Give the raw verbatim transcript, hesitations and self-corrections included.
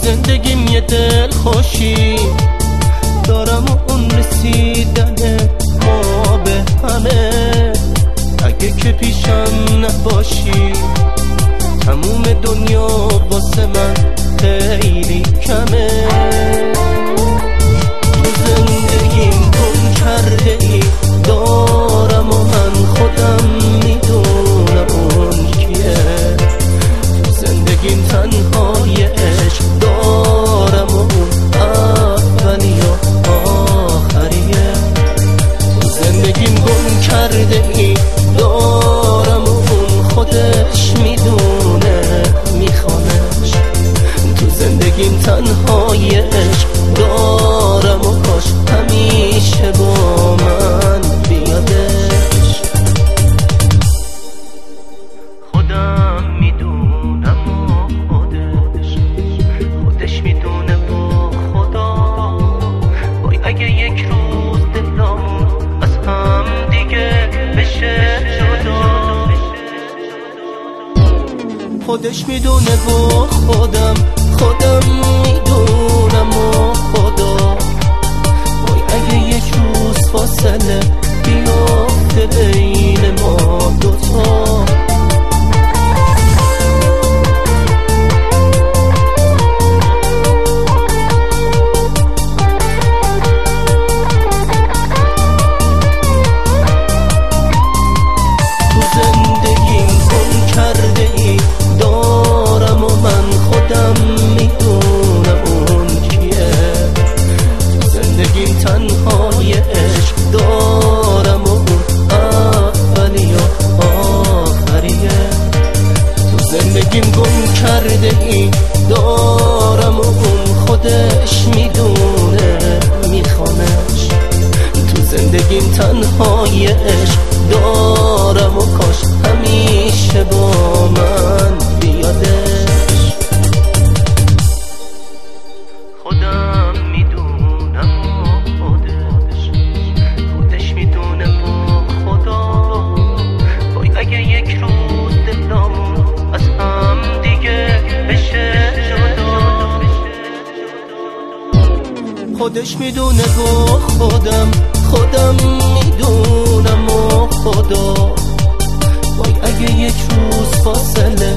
زندگیم یه دل خوشی دارم و اون رسیدن ما به همه، اگه که پیشم نباشی تموم دنیا واسه من خیلی کمه. تو زندگیم گم کرده ای دارم و من خودم میدونم اون کیه. تو زندگیم تنهای عشق دارم و اون اولی و آخریه. تو زندگیم گم کرده ای دارم و اون خودش میدونه میخوانش. تو زندگیم تنهای عشق دارم و کاش همیشه با من بیادش. خودم میدونم و خودش خودش میدونه با خدا. وای اگه یک روز دلامون از هم دیگه بشه جدا. خودش میدونه با خودم خودم میدونم و خدا. وای اگه یک روز فاصله بیافته بین ما دوتا. تو زندگیم گم کرده ای دارم و من خودم میدونم اون کیه. تو زندگیم تنهای عشق دارم و اون اولی و آخریه. تو زندگیم گم کرده ای دارم و اون خودش میدونه میخوانش. تو زندگیم تنهای عشق دارم و کاش همیشه با من بیادش. خودم میدونم و خودش خودش میدونه با خدا. وای اگه یک روز دلامون از هم دیگه بشه جدا. خودش میدونه با خودم خودم میدونم و خدا. وای اگه یک روز فاصله